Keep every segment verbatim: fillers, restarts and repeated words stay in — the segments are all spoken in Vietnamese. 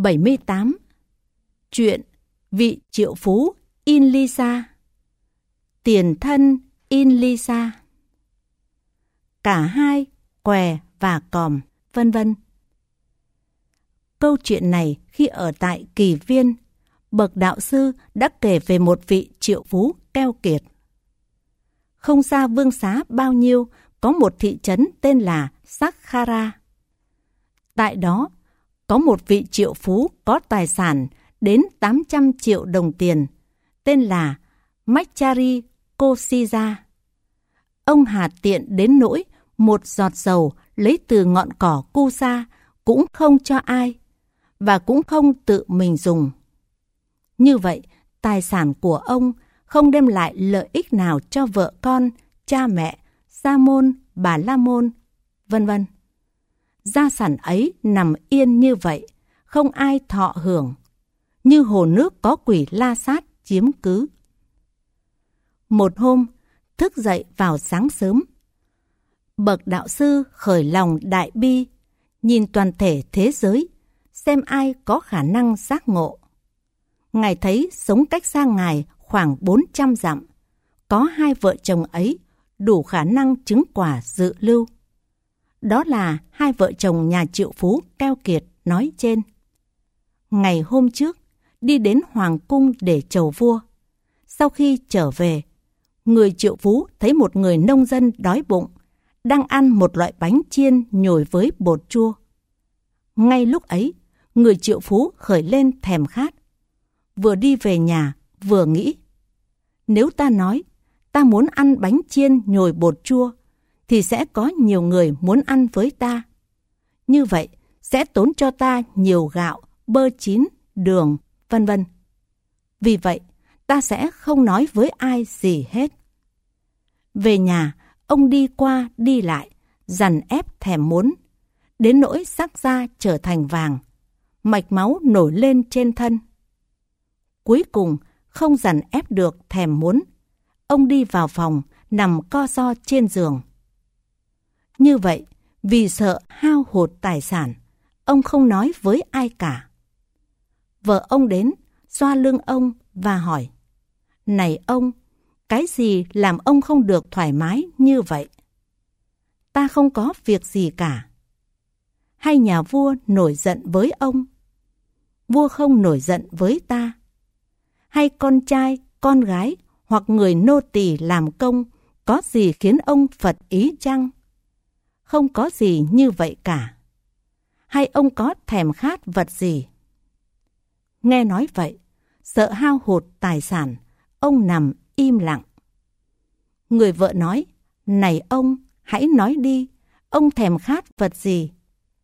bảy mươi tám. Chuyện vị triệu phú In-li-sa. Tiền thân In-li-sa. Cả hai, què và còm, vân vân. Câu chuyện này khi ở tại Kỳ Viên, bậc đạo sư đã kể về một vị triệu phú keo kiệt. Không xa Vương Xá bao nhiêu có một thị trấn tên là Sakkara. Tại đó có một vị triệu phú có tài sản đến tám trăm triệu đồng tiền, tên là Machari Kosija. Ông hà tiện đến nỗi một giọt dầu lấy từ ngọn cỏ Kusa cũng không cho ai, và cũng không tự mình dùng. Như vậy, tài sản của ông không đem lại lợi ích nào cho vợ con, cha mẹ, sa môn, bà la môn, vân vân. Gia sản ấy nằm yên như vậy, không ai thọ hưởng, như hồ nước có quỷ la sát chiếm cứ. Một hôm, thức dậy vào sáng sớm, bậc đạo sư khởi lòng đại bi, nhìn toàn thể thế giới, xem ai có khả năng giác ngộ. Ngài thấy sống cách xa Ngài khoảng bốn trăm dặm, có hai vợ chồng ấy đủ khả năng chứng quả dự lưu. Đó là hai vợ chồng nhà triệu phú keo kiệt nói trên. Ngày hôm trước, đi đến hoàng cung để chầu vua. Sau khi trở về, người triệu phú thấy một người nông dân đói bụng, đang ăn một loại bánh chiên nhồi với bột chua. Ngay lúc ấy, người triệu phú khởi lên thèm khát. Vừa đi về nhà, vừa nghĩ, nếu ta nói ta muốn ăn bánh chiên nhồi bột chua, thì sẽ có nhiều người muốn ăn với ta. Như vậy, sẽ tốn cho ta nhiều gạo, bơ chín, đường, vân vân. Vì vậy, ta sẽ không nói với ai gì hết. Về nhà, ông đi qua đi lại, dằn ép thèm muốn, đến nỗi sắc da trở thành vàng, mạch máu nổi lên trên thân. Cuối cùng, không dằn ép được thèm muốn, ông đi vào phòng, nằm co ro trên giường. Như vậy, vì sợ hao hụt tài sản, ông không nói với ai cả. Vợ ông đến, xoa lưng ông và hỏi, này ông, cái gì làm ông không được thoải mái như vậy? Ta không có việc gì cả. Hay nhà vua nổi giận với ông? Vua không nổi giận với ta. Hay con trai, con gái hoặc người nô tỳ làm công có gì khiến ông phật ý chăng? Không có gì như vậy cả. Hay ông có thèm khát vật gì? Nghe nói vậy, sợ hao hụt tài sản, ông nằm im lặng. Người vợ nói, này ông, hãy nói đi, ông thèm khát vật gì?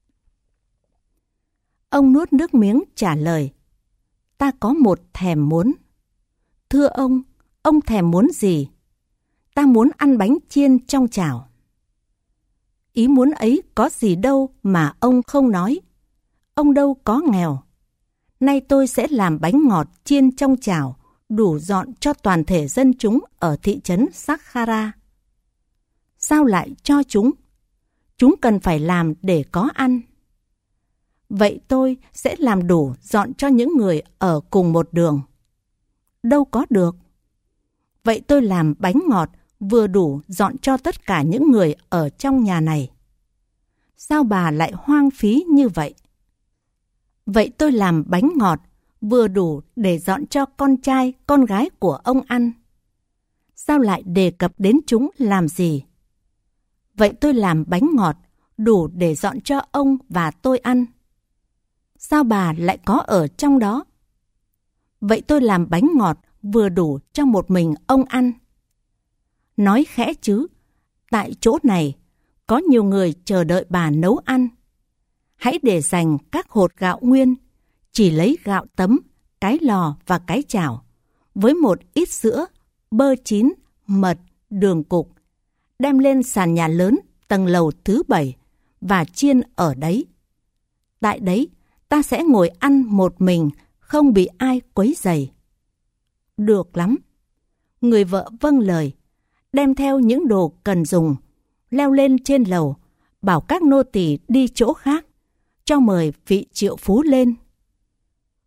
Ông nuốt nước miếng trả lời, ta có một thèm muốn. Thưa ông, ông thèm muốn gì? Ta muốn ăn bánh chiên trong chảo. Ý muốn ấy có gì đâu mà ông không nói. Ông đâu có nghèo. Nay tôi sẽ làm bánh ngọt chiên trong chảo, đủ dọn cho toàn thể dân chúng ở thị trấn Sakkara. Sao lại cho chúng? Chúng cần phải làm để có ăn. Vậy tôi sẽ làm đủ dọn cho những người ở cùng một đường. Đâu có được. Vậy tôi làm bánh ngọt vừa đủ dọn cho tất cả những người ở trong nhà này. Sao bà lại hoang phí như vậy? Vậy tôi làm bánh ngọt vừa đủ để dọn cho con trai, con gái của ông ăn. Sao lại đề cập đến chúng làm gì? Vậy tôi làm bánh ngọt đủ để dọn cho ông và tôi ăn. Sao bà lại có ở trong đó? Vậy tôi làm bánh ngọt vừa đủ cho một mình ông ăn. Nói khẽ chứ, tại chỗ này có nhiều người chờ đợi bà nấu ăn. Hãy để dành các hột gạo nguyên, chỉ lấy gạo tấm, cái lò và cái chảo, với một ít sữa, bơ chín, mật, đường cục, đem lên sàn nhà lớn tầng lầu thứ bảy và chiên ở đấy. Tại đấy, ta sẽ ngồi ăn một mình, không bị ai quấy rầy. Được lắm. Người vợ vâng lời, đem theo những đồ cần dùng, leo lên trên lầu, bảo các nô tỳ đi chỗ khác, cho mời vị triệu phú lên.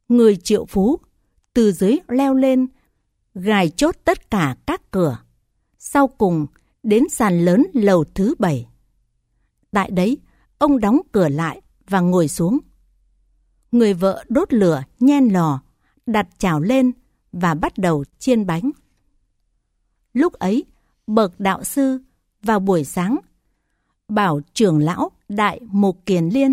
Người triệu phú từ dưới leo lên, gài chốt tất cả các cửa, sau cùng đến sàn lớn lầu thứ bảy. Tại đấy, ông đóng cửa lại và ngồi xuống. Người vợ đốt lửa nhen lò, đặt chảo lên và bắt đầu chiên bánh. Lúc ấy, bậc đạo sư vào buổi sáng bảo trưởng lão Đại Mục Kiền Liên: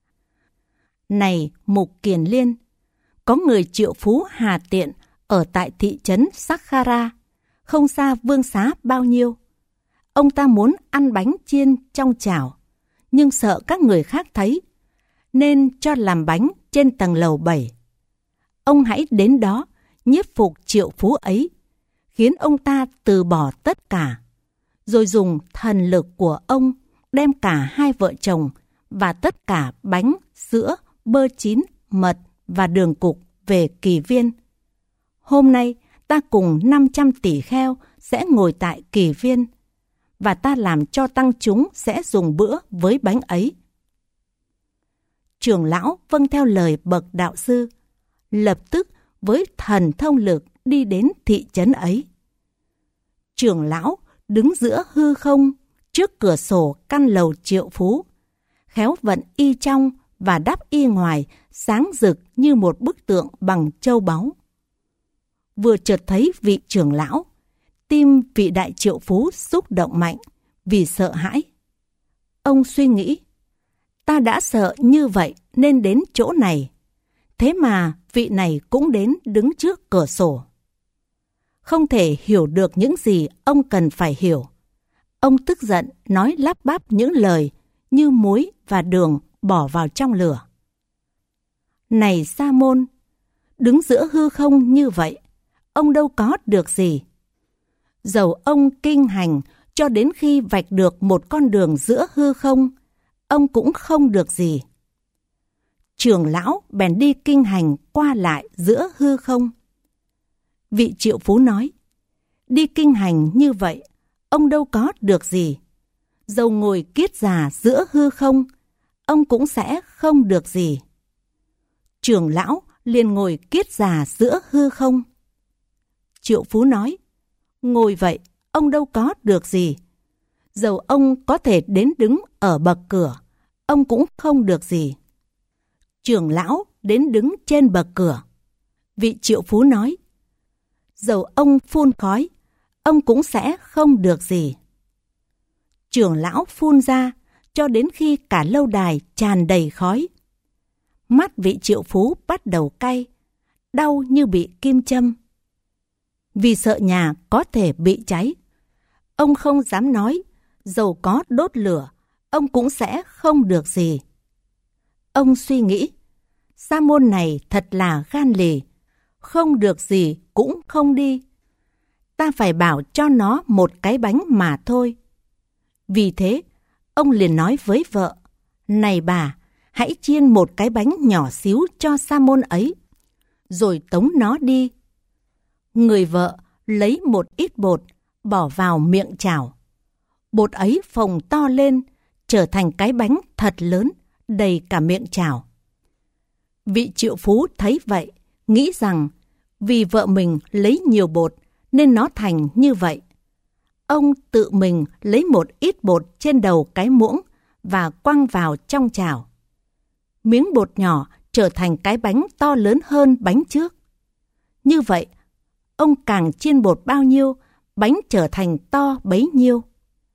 Này Mục Kiền Liên, có người triệu phú Hà Tiện ở tại thị trấn Sakkara, không xa Vương Xá bao nhiêu. Ông ta muốn ăn bánh chiên trong chảo, nhưng sợ các người khác thấy, nên cho làm bánh trên tầng lầu bảy. Ông hãy đến đó nhiếp phục triệu phú ấy, khiến ông ta từ bỏ tất cả, rồi dùng thần lực của ông đem cả hai vợ chồng và tất cả bánh, sữa, bơ chín, mật và đường cục về Kỳ Viên. Hôm nay ta cùng năm trăm tỷ kheo sẽ ngồi tại Kỳ Viên, và ta làm cho tăng chúng sẽ dùng bữa với bánh ấy. Trưởng lão vâng theo lời bậc đạo sư, lập tức với thần thông lực đi đến thị trấn ấy. Trưởng lão đứng giữa hư không trước cửa sổ căn lầu triệu phú, khéo vận y trong và đắp y ngoài sáng rực như một bức tượng bằng châu báu. Vừa chợt thấy vị trưởng lão, tim vị đại triệu phú xúc động mạnh vì sợ hãi. Ông suy nghĩ, ta đã sợ như vậy nên đến chỗ này, thế mà vị này cũng đến đứng trước cửa sổ. Không thể hiểu được những gì ông cần phải hiểu. Ông tức giận nói lắp bắp những lời như muối và đường bỏ vào trong lửa. Này Sa môn, đứng giữa hư không như vậy, ông đâu có được gì. Dầu ông kinh hành cho đến khi vạch được một con đường giữa hư không, ông cũng không được gì. Trưởng lão bèn đi kinh hành qua lại giữa hư không. Vị triệu phú nói, đi kinh hành như vậy, ông đâu có được gì. Dầu ngồi kiết già giữa hư không, ông cũng sẽ không được gì. Trưởng lão liền ngồi kiết già giữa hư không. Triệu phú nói, ngồi vậy, ông đâu có được gì. Dầu ông có thể đến đứng ở bậc cửa, ông cũng không được gì. Trưởng lão đến đứng trên bậc cửa. Vị triệu phú nói, dầu ông phun khói, ông cũng sẽ không được gì. Trưởng lão phun ra cho đến khi cả lâu đài tràn đầy khói. Mắt vị triệu phú bắt đầu cay, đau như bị kim châm. Vì sợ nhà có thể bị cháy, ông không dám nói, dầu có đốt lửa, ông cũng sẽ không được gì. Ông suy nghĩ, sa môn này thật là gan lì, không được gì cũng không đi. Ta phải bảo cho nó một cái bánh mà thôi. Vì thế, ông liền nói với vợ, này bà, hãy chiên một cái bánh nhỏ xíu cho sa môn ấy, rồi tống nó đi. Người vợ lấy một ít bột, bỏ vào miệng chảo. Bột ấy phồng to lên, trở thành cái bánh thật lớn, đầy cả miệng chảo. Vị triệu phú thấy vậy, nghĩ rằng vì vợ mình lấy nhiều bột nên nó thành như vậy. Ông tự mình lấy một ít bột trên đầu cái muỗng và quăng vào trong chảo. Miếng bột nhỏ trở thành cái bánh to lớn hơn bánh trước. Như vậy, ông càng chiên bột bao nhiêu, bánh trở thành to bấy nhiêu.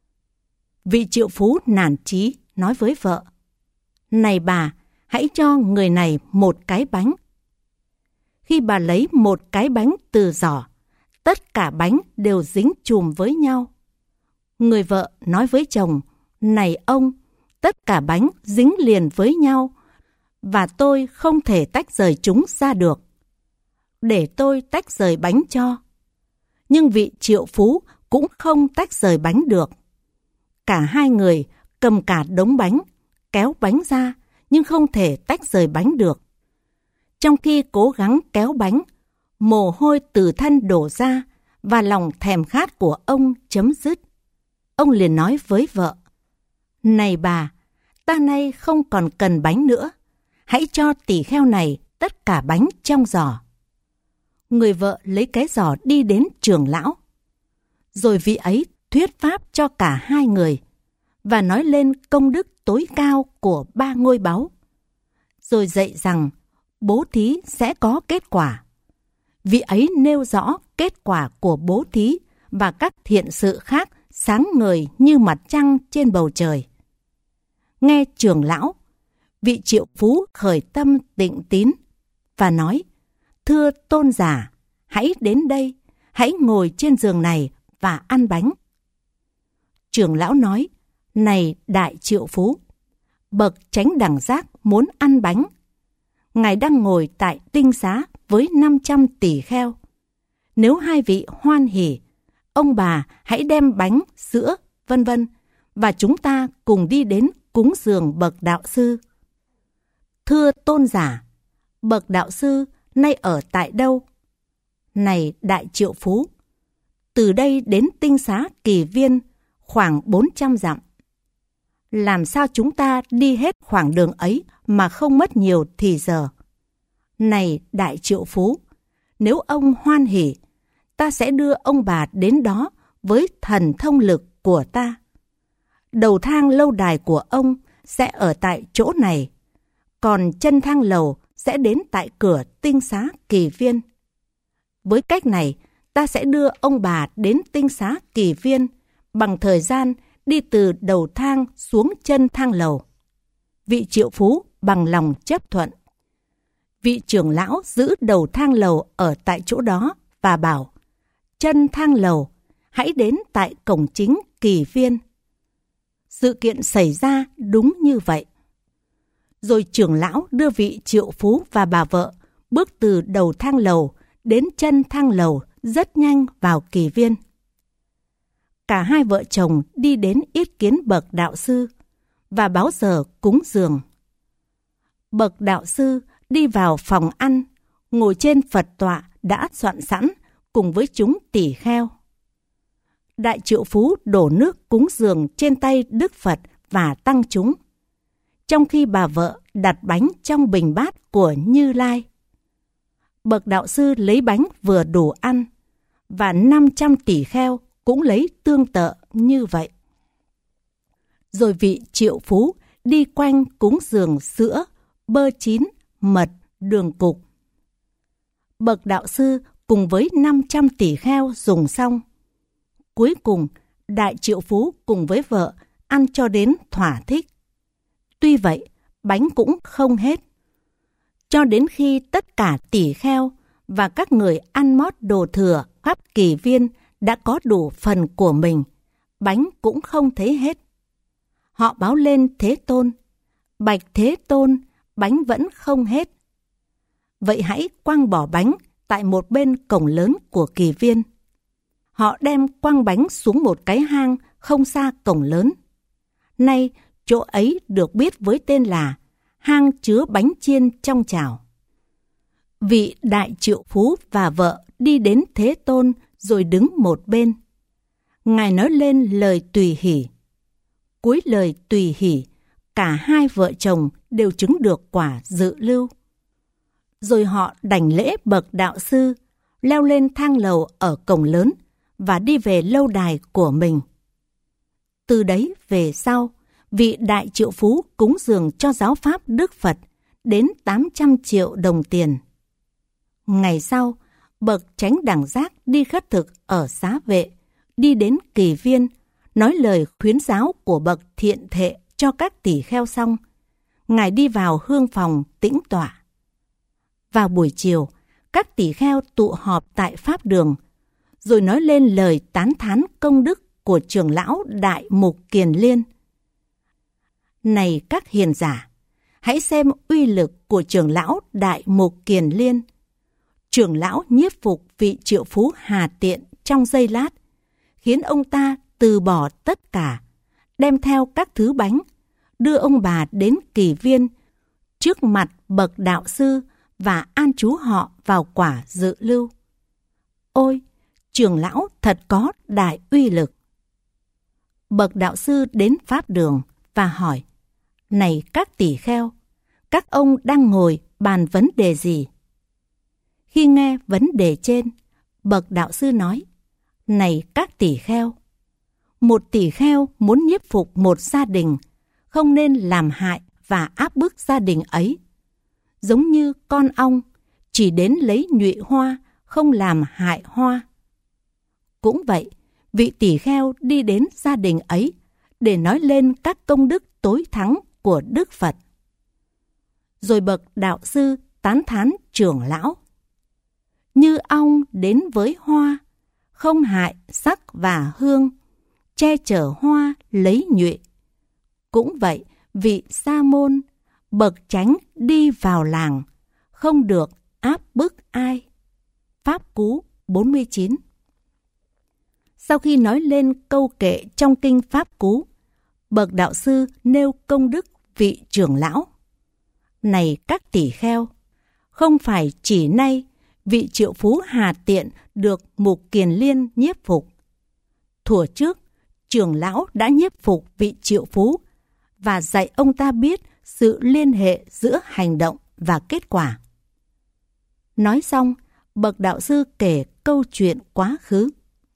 Vị triệu phú nản chí nói với vợ, này bà, hãy cho người này một cái bánh. Khi bà lấy một cái bánh từ giỏ, tất cả bánh đều dính chùm với nhau. Người vợ nói với chồng, này ông, tất cả bánh dính liền với nhau, và tôi không thể tách rời chúng ra được. Để tôi tách rời bánh cho. Nhưng vị triệu phú cũng không tách rời bánh được. Cả hai người cầm cả đống bánh, kéo bánh ra, nhưng không thể tách rời bánh được. Trong khi cố gắng kéo bánh, mồ hôi từ thân đổ ra và lòng thèm khát của ông chấm dứt. Ông liền nói với vợ, này bà, ta nay không còn cần bánh nữa. Hãy cho tỷ kheo này tất cả bánh trong giỏ. Người vợ lấy cái giỏ đi đến trưởng lão. Rồi vị ấy thuyết pháp cho cả hai người và nói lên công đức tối cao của ba ngôi báu. Rồi dạy rằng bố thí sẽ có kết quả. Vị ấy nêu rõ kết quả của bố thí và các thiện sự khác sáng ngời như mặt trăng trên bầu trời. Nghe trưởng lão, vị triệu phú khởi tâm tịnh tín và nói: Thưa tôn giả, hãy đến đây, hãy ngồi trên giường này và ăn bánh. Trưởng lão nói: Này đại triệu phú, bậc chánh đẳng giác muốn ăn bánh. Ngài đang ngồi tại tinh xá với năm trăm tỷ kheo. Nếu hai vị hoan hỉ, ông bà hãy đem bánh, sữa, vân vân, và chúng ta cùng đi đến cúng dường bậc đạo sư. Thưa tôn giả, bậc đạo sư nay ở tại đâu? Này đại triệu phú, từ đây đến tinh xá Kỳ Viên khoảng bốn trăm dặm. Làm sao chúng ta đi hết khoảng đường ấy mà không mất nhiều thì giờ? Này đại triệu phú, nếu ông hoan hỉ, ta sẽ đưa ông bà đến đó với thần thông lực của ta. Đầu thang lâu đài của ông sẽ ở tại chỗ này, còn chân thang lầu sẽ đến tại cửa tinh xá Kỳ Viên. Với cách này, ta sẽ đưa ông bà đến tinh xá Kỳ Viên bằng thời gian đi từ đầu thang xuống chân thang lầu. Vị triệu phú bằng lòng chấp thuận. Vị trưởng lão giữ đầu thang lầu ở tại chỗ đó và bảo: Chân thang lầu, hãy đến tại cổng chính Kỳ Viên. Sự kiện xảy ra đúng như vậy. Rồi trưởng lão đưa vị triệu phú và bà vợ bước từ đầu thang lầu đến chân thang lầu rất nhanh vào Kỳ Viên. Cả hai vợ chồng đi đến yết kiến bậc đạo sư và báo giờ cúng dường. Bậc đạo sư đi vào phòng ăn, ngồi trên Phật tọa đã soạn sẵn cùng với chúng tỷ kheo. Đại triệu phú đổ nước cúng dường trên tay Đức Phật và tăng chúng, trong khi bà vợ đặt bánh trong bình bát của Như Lai. Bậc đạo sư lấy bánh vừa đủ ăn, và năm trăm tỷ kheo cũng lấy tương tự như vậy. Rồi vị triệu phú đi quanh cúng dường sữa, bơ chín, mật, đường cục. Bậc đạo sư cùng với năm trăm tỷ kheo dùng xong. Cuối cùng, đại triệu phú cùng với vợ ăn cho đến thỏa thích. Tuy vậy, bánh cũng không hết. Cho đến khi tất cả tỷ kheo và các người ăn mót đồ thừa khắp Kỳ Viên đã có đủ phần của mình, bánh cũng không thấy hết. Họ báo lên Thế Tôn: Bạch Thế Tôn, bánh vẫn không hết. Vậy hãy quăng bỏ bánh tại một bên cổng lớn của Kỳ Viên. Họ đem quăng bánh xuống một cái hang không xa cổng lớn. Nay, chỗ ấy được biết với tên là hang chứa bánh chiên trong chảo. Vị đại triệu phú và vợ đi đến Thế Tôn rồi đứng một bên. Ngài nói lên lời tùy hỷ. Cuối lời tùy hỷ, cả hai vợ chồng đều chứng được quả dự lưu. Rồi họ đảnh lễ bậc đạo sư, leo lên thang lầu ở cổng lớn và đi về lâu đài của mình. Từ đấy về sau, vị đại triệu phú cúng dường cho giáo pháp Đức Phật đến tám trăm triệu đồng tiền. Ngày sau, bậc chánh đẳng giác đi khất thực ở Xá Vệ, đi đến Kỳ Viên, nói lời khuyến giáo của bậc thiện thệ cho các tỷ kheo xong, Ngài đi vào hương phòng tĩnh tọa. Vào buổi chiều, các tỷ kheo tụ họp tại Pháp Đường, rồi nói lên lời tán thán công đức của trưởng lão Đại Mục Kiền Liên. Này các hiền giả, hãy xem uy lực của trưởng lão Đại Mục Kiền Liên. Trưởng lão nhiếp phục vị triệu phú Hà Tiện trong giây lát, khiến ông ta từ bỏ tất cả, đem theo các thứ bánh, đưa ông bà đến Kỳ Viên, trước mặt bậc đạo sư và an trú họ vào quả dự lưu. Ôi, trưởng lão thật có đại uy lực. Bậc đạo sư đến Pháp Đường và hỏi: Này các tỷ kheo, các ông đang ngồi bàn vấn đề gì? Khi nghe vấn đề trên, bậc đạo sư nói, này các tỳ kheo, một tỳ kheo muốn nhiếp phục một gia đình, không nên làm hại và áp bức gia đình ấy. Giống như con ong, chỉ đến lấy nhụy hoa, không làm hại hoa. Cũng vậy, vị tỳ kheo đi đến gia đình ấy để nói lên các công đức tối thắng của Đức Phật. Rồi bậc đạo sư tán thán trưởng lão. Như ong đến với hoa, không hại sắc và hương, che chở hoa lấy nhụy. Cũng vậy, vị sa môn, bậc chánh đi vào làng, không được áp bức ai. Pháp Cú bốn mươi chín. Sau khi nói lên câu kệ trong kinh Pháp Cú, bậc đạo sư nêu công đức vị trưởng lão. Này các tỳ kheo, không phải chỉ nay vị triệu phú Hà Tiện được Mục Kiền Liên nhiếp phục. Thuở trước, trưởng lão đã nhiếp phục vị triệu phú và dạy ông ta biết sự liên hệ giữa hành động và kết quả. Nói xong, bậc đạo sư kể câu chuyện quá khứ.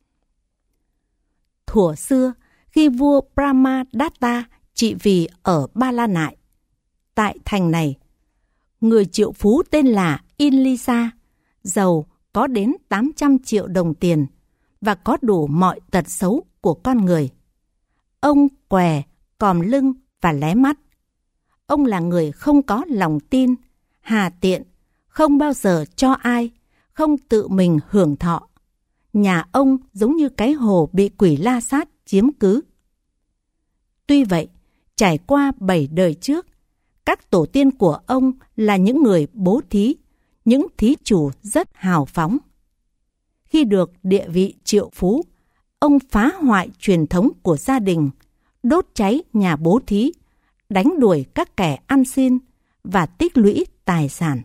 Thuở xưa, khi vua Brahmadatta trị vì ở Ba La Nại, tại thành này, người triệu phú tên là Inlisa, giàu có đến tám trăm triệu đồng tiền và có đủ mọi tật xấu của con người. Ông què, còm lưng và lé mắt. Ông là người không có lòng tin, hà tiện, không bao giờ cho ai, không tự mình hưởng thọ. Nhà ông giống như cái hồ bị quỷ la sát chiếm cứ. Tuy vậy, trải qua bảy đời trước, các tổ tiên của ông là những người bố thí, những thí chủ rất hào phóng. Khi được địa vị triệu phú, ông phá hoại truyền thống của gia đình, đốt cháy nhà bố thí, đánh đuổi các kẻ ăn xin và tích lũy tài sản.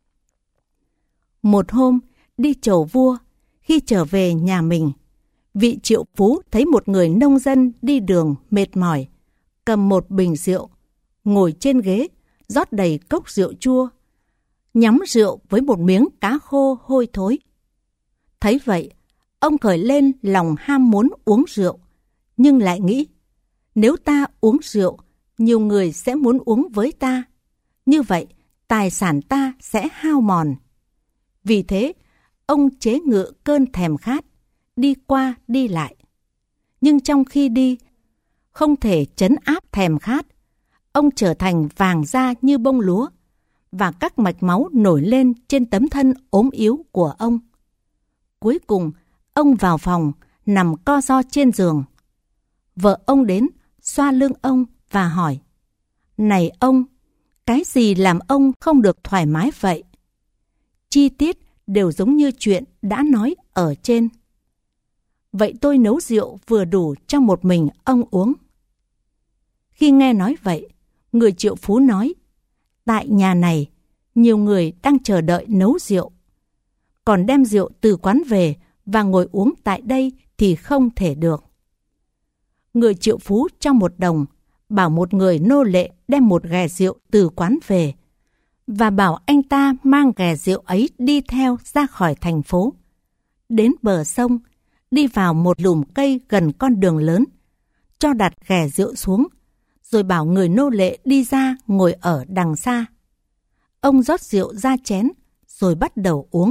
Một hôm, đi chầu vua, khi trở về nhà mình, vị triệu phú thấy một người nông dân đi đường mệt mỏi, cầm một bình rượu, ngồi trên ghế, rót đầy cốc rượu chua, nhắm rượu với một miếng cá khô hôi thối. Thấy vậy, ông khởi lên lòng ham muốn uống rượu, nhưng lại nghĩ, nếu ta uống rượu, nhiều người sẽ muốn uống với ta. Như vậy, tài sản ta sẽ hao mòn. Vì thế, ông chế ngự cơn thèm khát, đi qua đi lại. Nhưng trong khi đi, không thể trấn áp thèm khát, ông trở thành vàng da như bông lúa, và các mạch máu nổi lên trên tấm thân ốm yếu của ông. Cuối cùng, ông vào phòng, nằm co ro trên giường. Vợ ông đến, xoa lưng ông và hỏi, này ông, cái gì làm ông không được thoải mái vậy? Chi tiết đều giống như chuyện đã nói ở trên. Vậy tôi nấu rượu vừa đủ cho một mình ông uống. Khi nghe nói vậy, người triệu phú nói, tại nhà này, nhiều người đang chờ đợi nấu rượu. Còn đem rượu từ quán về và ngồi uống tại đây thì không thể được. Người triệu phú cho một đồng, bảo một người nô lệ đem một ghè rượu từ quán về, và bảo anh ta mang ghè rượu ấy đi theo ra khỏi thành phố. Đến bờ sông, đi vào một lùm cây gần con đường lớn, cho đặt ghè rượu xuống, rồi bảo người nô lệ đi ra ngồi ở đằng xa. Ông rót rượu ra chén, rồi bắt đầu uống.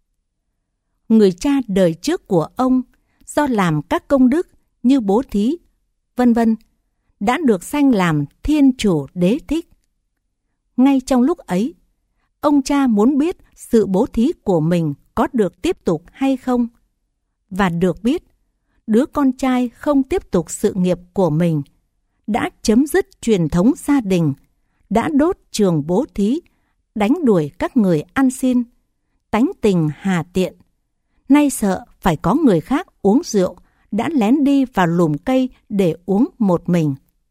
Người cha đời trước của ông, do làm các công đức như bố thí, vân vân, đã được sanh làm thiên chủ đế thích. Ngay trong lúc ấy, ông cha muốn biết sự bố thí của mình có được tiếp tục hay không, và được biết đứa con trai không tiếp tục sự nghiệp của mình, đã chấm dứt truyền thống gia đình, đã đốt trường bố thí, đánh đuổi các người ăn xin, tánh tình hà tiện. Nay sợ phải có người khác uống rượu, đã lén đi vào lùm cây để uống một mình.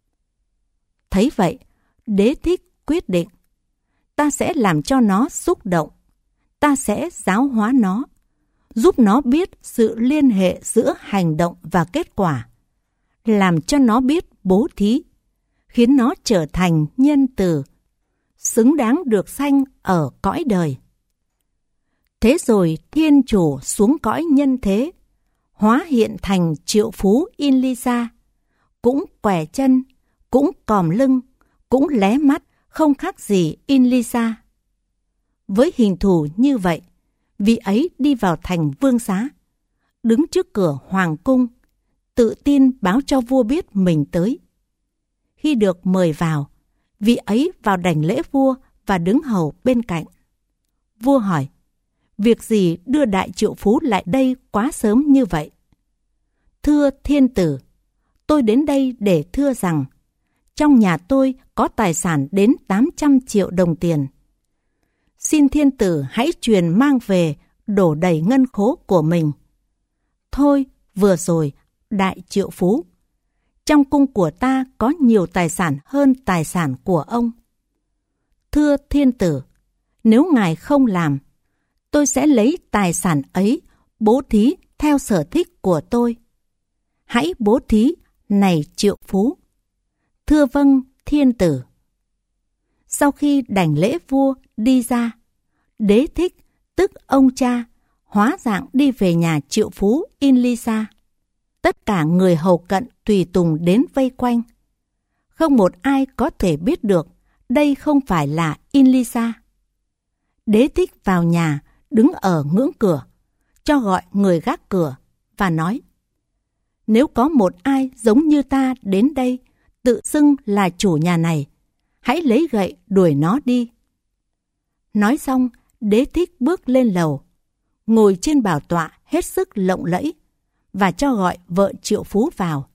Thấy vậy, đế thích quyết định, ta sẽ làm cho nó xúc động, ta sẽ giáo hóa nó, giúp nó biết sự liên hệ giữa hành động và kết quả, làm cho nó biết bố thí, khiến nó trở thành nhân từ, xứng đáng được sanh ở cõi đời. Thế rồi Thiên Chủ xuống cõi nhân thế, hóa hiện thành triệu phú Inlisa, cũng què chân, cũng còm lưng, cũng lé mắt, không khác gì Inlisa. Với hình thù như vậy, vị ấy đi vào thành Vương Xá, đứng trước cửa hoàng cung, tự tin báo cho vua biết mình tới. Khi được mời vào, vị ấy vào đảnh lễ vua và đứng hầu bên cạnh. Vua hỏi, việc gì đưa đại triệu phú lại đây quá sớm như vậy? Thưa thiên tử, tôi đến đây để thưa rằng, trong nhà tôi có tài sản đến tám trăm triệu đồng tiền. Xin thiên tử hãy truyền mang về, đổ đầy ngân khố của mình. Thôi, vừa rồi, đại triệu phú, trong cung của ta có nhiều tài sản hơn tài sản của ông. Thưa thiên tử, nếu ngài không làm, tôi sẽ lấy tài sản ấy bố thí theo sở thích của tôi. Hãy bố thí, này triệu phú. Thưa vâng, thiên tử. Sau khi đảnh lễ vua đi ra, Đế Thích, tức ông cha, hóa dạng đi về nhà triệu phú Inlisa. Tất cả người hầu cận tùy tùng đến vây quanh. Không một ai có thể biết được đây không phải là Inlisa. Đế Thích vào nhà, đứng ở ngưỡng cửa, cho gọi người gác cửa và nói, nếu có một ai giống như ta đến đây, tự xưng là chủ nhà này, hãy lấy gậy đuổi nó đi. Nói xong, Đế Thích bước lên lầu, ngồi trên bảo tọa hết sức lộng lẫy, và cho gọi vợ triệu phú vào.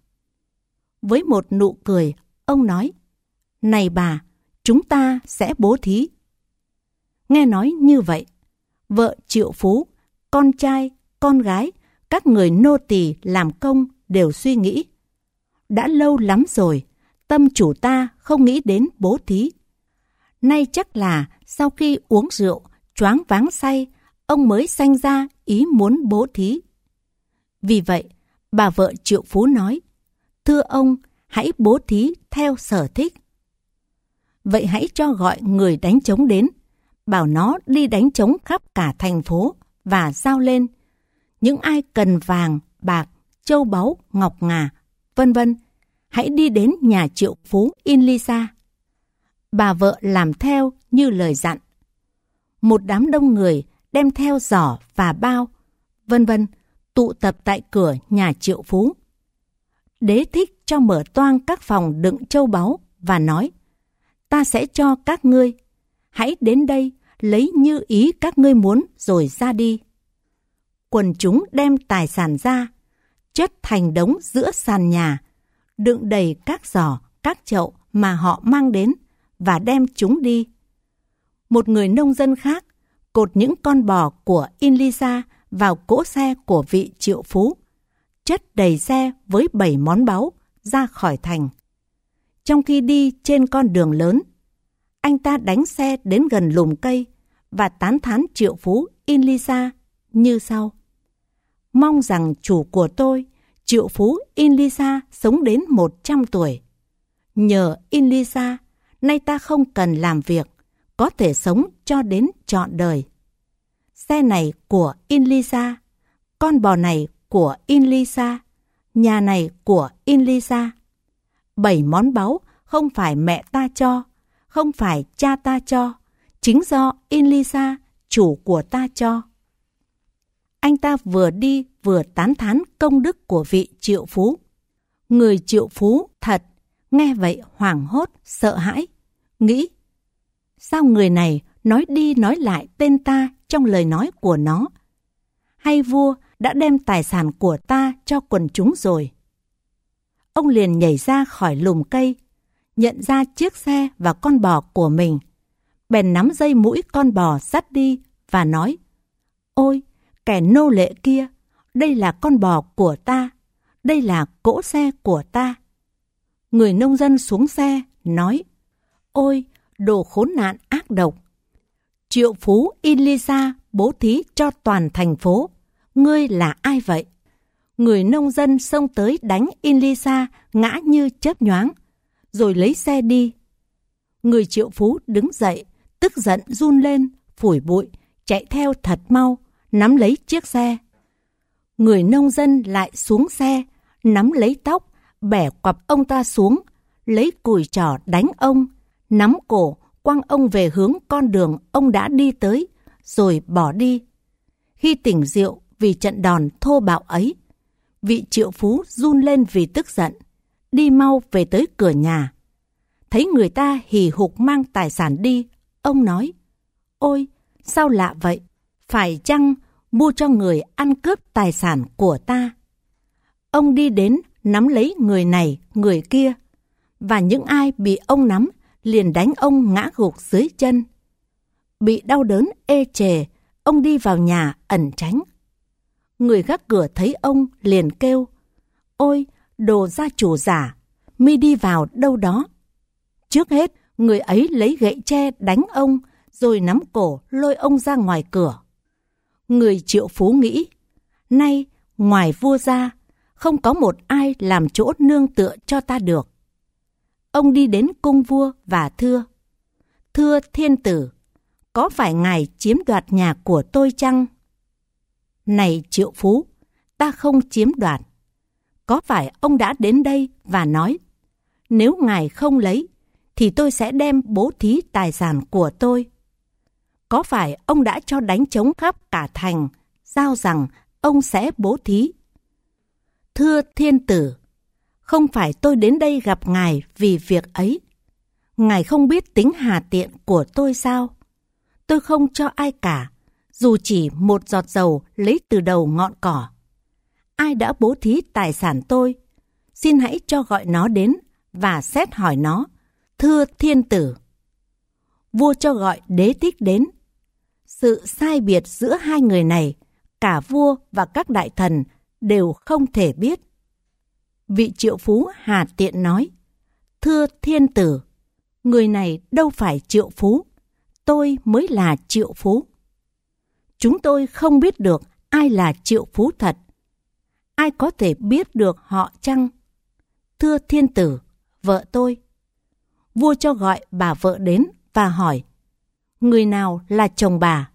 Với một nụ cười, ông nói, này bà, chúng ta sẽ bố thí. Nghe nói như vậy, vợ triệu phú, con trai, con gái, các người nô tỳ làm công đều suy nghĩ, đã lâu lắm rồi, tâm chủ ta không nghĩ đến bố thí. Nay chắc là sau khi uống rượu, choáng váng say, ông mới sanh ra ý muốn bố thí. Vì vậy, bà vợ triệu phú nói, thưa ông, hãy bố thí theo sở thích. Vậy hãy cho gọi người đánh trống đến, bảo nó đi đánh trống khắp cả thành phố và giao lên. Những ai cần vàng, bạc, châu báu, ngọc ngà, vân vân, hãy đi đến nhà triệu phú Inlisa. Bà vợ làm theo như lời dặn. Một đám đông người đem theo giỏ và bao, vân vân, tụ tập tại cửa nhà triệu phú. Đế Thích cho mở toang các phòng đựng châu báu và nói, ta sẽ cho các ngươi, hãy đến đây lấy như ý các ngươi muốn rồi ra đi. Quần chúng đem tài sản ra, chất thành đống giữa sàn nhà, đựng đầy các giỏ, các chậu mà họ mang đến và đem chúng đi. Một người nông dân khác cột những con bò của Inlisa vào cỗ xe của vị triệu phú, chất đầy xe với bảy món báu ra khỏi thành. Trong khi đi trên con đường lớn, anh ta đánh xe đến gần lùm cây và tán thán triệu phú Inlisa như sau. Mong rằng chủ của tôi, triệu phú Inlisa sống đến một trăm tuổi. Nhờ Inlisa, nay ta không cần làm việc, có thể sống cho đến trọn đời. Xe này của Inlisa, con bò này của Inlisa, nhà này của Inlisa. Bảy món báu không phải mẹ ta cho, không phải cha ta cho, chính do Inlisa, chủ của ta cho. Anh ta vừa đi vừa tán thán công đức của vị triệu phú. Người triệu phú thật, nghe vậy hoảng hốt, sợ hãi, nghĩ, sao người này nói đi nói lại tên ta trong lời nói của nó? Hay vua đã đem tài sản của ta cho quần chúng rồi? Ông liền nhảy ra khỏi lùm cây, nhận ra chiếc xe và con bò của mình, bèn nắm dây mũi con bò dắt đi và nói, ôi, kẻ nô lệ kia, đây là con bò của ta, đây là cỗ xe của ta. Người nông dân xuống xe, nói, ôi, đồ khốn nạn ác độc. Triệu phú Inlisa bố thí cho toàn thành phố, ngươi là ai vậy? Người nông dân xông tới đánh Inlisa ngã như chớp nhoáng, rồi lấy xe đi. Người triệu phú đứng dậy, tức giận run lên, phủi bụi, chạy theo thật mau, nắm lấy chiếc xe. Người nông dân lại xuống xe, nắm lấy tóc, bẻ quặp ông ta xuống, lấy cùi trỏ đánh ông, nắm cổ, quăng ông về hướng con đường ông đã đi tới, rồi bỏ đi. Khi tỉnh rượu vì trận đòn thô bạo ấy, vị triệu phú run lên vì tức giận, đi mau về tới cửa nhà. Thấy người ta hì hục mang tài sản đi, ông nói: Ôi, sao lạ vậy? Phải chăng mua cho người ăn cướp tài sản của ta? Ông đi đến nắm lấy người này, người kia, và những ai bị ông nắm liền đánh ông ngã gục dưới chân. Bị đau đớn ê chề, ông đi vào nhà ẩn tránh. Người gác cửa thấy ông liền kêu: Ôi, đồ gia chủ giả, mi đi vào đâu đó? Trước hết, người ấy lấy gậy tre đánh ông, rồi nắm cổ lôi ông ra ngoài cửa. Người triệu phú nghĩ: nay ngoài vua ra, không có một ai làm chỗ nương tựa cho ta được. Ông đi đến cung vua và thưa: Thưa thiên tử, có phải ngài chiếm đoạt nhà của tôi chăng? Này triệu phú, ta không chiếm đoạt. Có phải ông đã đến đây và nói: nếu ngài không lấy, thì tôi sẽ đem bố thí tài sản của tôi? Có phải ông đã cho đánh trống khắp cả thành, giao rằng ông sẽ bố thí? Thưa thiên tử, không phải tôi đến đây gặp ngài vì việc ấy. Ngài không biết tính hà tiện của tôi sao? Tôi không cho ai cả, dù chỉ một giọt dầu lấy từ đầu ngọn cỏ. Ai đã bố thí tài sản tôi, xin hãy cho gọi nó đến và xét hỏi nó, thưa thiên tử. Vua cho gọi Đế Thích đến. Sự sai biệt giữa hai người này, cả vua và các đại thần đều không thể biết. Vị triệu phú hà tiện nói: thưa thiên tử, người này đâu phải triệu phú, tôi mới là triệu phú. Chúng tôi không biết được ai là triệu phú thật. Ai có thể biết được họ chăng? Thưa thiên tử, vợ tôi. Vua cho gọi bà vợ đến và hỏi: người nào là chồng bà?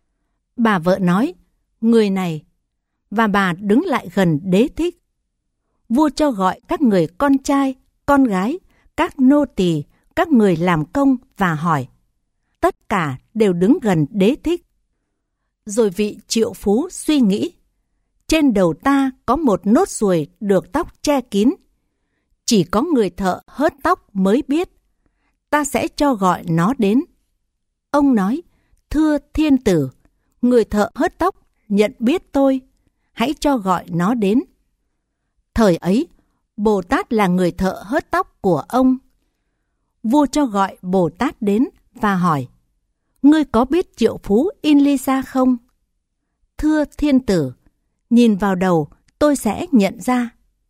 Bà vợ nói: người này. Và bà đứng lại gần Đế Thích. Vua cho gọi các người con trai, con gái, các nô tỳ, các người làm công và hỏi. Tất cả đều đứng gần Đế Thích. Rồi vị triệu phú suy nghĩ: trên đầu ta có một nốt ruồi được tóc che kín. Chỉ có người thợ hớt tóc mới biết. Ta sẽ cho gọi nó đến. Ông nói: thưa thiên tử, người thợ hớt tóc nhận biết tôi. Hãy cho gọi nó đến. Thời ấy, Bồ Tát là người thợ hớt tóc của ông. Vua cho gọi Bồ Tát đến và hỏi: ngươi có biết triệu phú Inlisa không? Thưa thiên tử, nhìn vào đầu tôi sẽ nhận ra.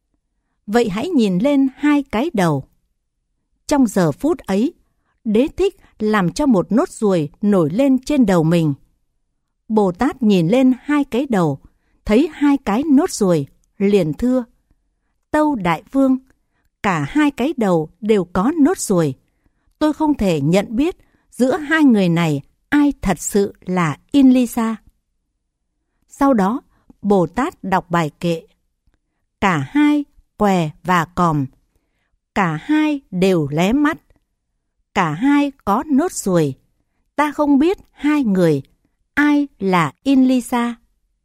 Vậy hãy nhìn lên hai cái đầu. Trong giờ phút ấy, Đế Thích làm cho một nốt ruồi nổi lên trên đầu mình. Bồ Tát nhìn lên hai cái đầu, thấy hai cái nốt ruồi, liền thưa: tâu đại vương, cả hai cái đầu đều có nốt ruồi. Tôi không thể nhận biết giữa hai người này ai thật sự là Inlisa. Sau đó, Bồ Tát đọc bài kệ: cả hai què và còm, cả hai đều lé mắt, cả hai có nốt ruồi. Ta không biết hai người ai là Inlisa.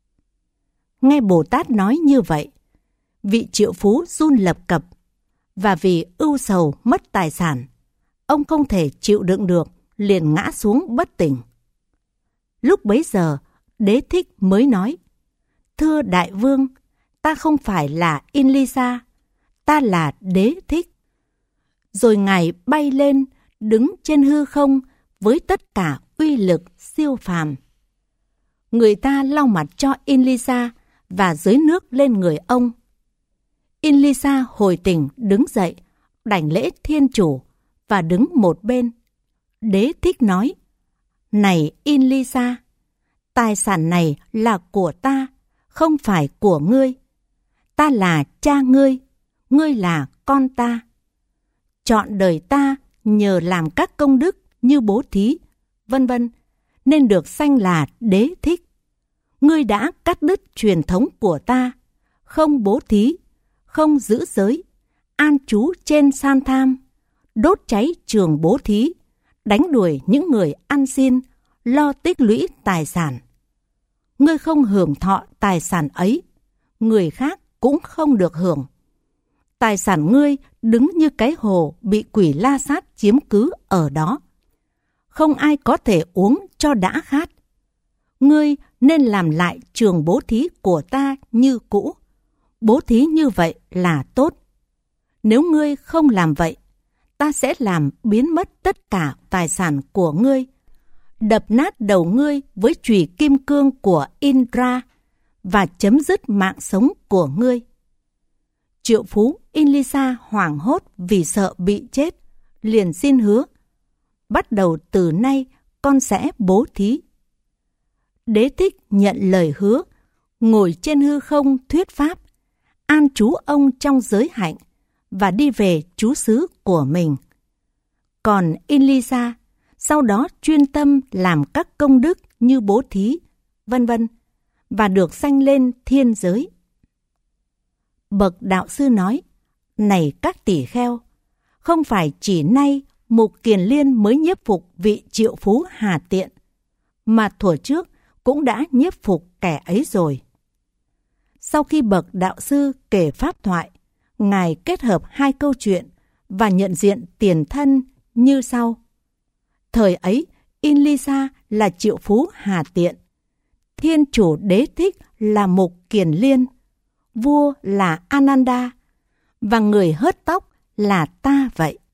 Nghe Bồ Tát nói như vậy, vị triệu phú run lập cập, và vì ưu sầu mất tài sản, ông không thể chịu đựng được, liền ngã xuống bất tỉnh. Lúc bấy giờ, Đế Thích mới nói: thưa đại vương, ta không phải là Inlisa, ta là Đế Thích. Rồi ngài bay lên, đứng trên hư không với tất cả uy lực siêu phàm. Người ta lau mặt cho Inlisa và dưới nước lên người ông. Inlisa hồi tỉnh đứng dậy, đảnh lễ thiên chủ và đứng một bên. Đế Thích nói: này Inlisa, tài sản này là của ta, không phải của ngươi. Ta là cha ngươi, ngươi là con ta. Trọn đời ta nhờ làm các công đức như bố thí, vân vân, nên được sanh là Đế Thích. Ngươi đã cắt đứt truyền thống của ta, không bố thí, không giữ giới, an trú trên san tham, đốt cháy trường bố thí, đánh đuổi những người ăn xin, lo tích lũy tài sản. Ngươi không hưởng thọ tài sản ấy, người khác cũng không được hưởng. Tài sản ngươi đứng như cái hồ bị quỷ la sát chiếm cứ ở đó. Không ai có thể uống cho đã khát. Ngươi nên làm lại trường bố thí của ta như cũ. Bố thí như vậy là tốt. Nếu ngươi không làm vậy, ta sẽ làm biến mất tất cả tài sản của ngươi, đập nát đầu ngươi với chùy kim cương của Indra và chấm dứt mạng sống của ngươi. Triệu phú Inlisa hoảng hốt vì sợ bị chết, liền xin hứa, bắt đầu từ nay con sẽ bố thí. Đế Thích nhận lời hứa, ngồi trên hư không thuyết pháp, an trú ông trong giới hạnh và đi về trú xứ của mình. Còn Inlisa sau đó chuyên tâm làm các công đức như bố thí, vân vân, và được sanh lên thiên giới. Bậc đạo sư nói, này các tỷ kheo, không phải chỉ nay Mục Kiền Liên mới nhiếp phục vị triệu phú Hà Tiện, mà thuở trước cũng đã nhiếp phục kẻ ấy rồi. Sau khi bậc đạo sư kể pháp thoại, Ngài kết hợp hai câu chuyện và nhận diện tiền thân như sau. Thời ấy, Inlisa là triệu phú Hà Tiện, thiên chủ Đế Thích là Mục Kiền Liên, vua là Ananda, và người hớt tóc là ta vậy.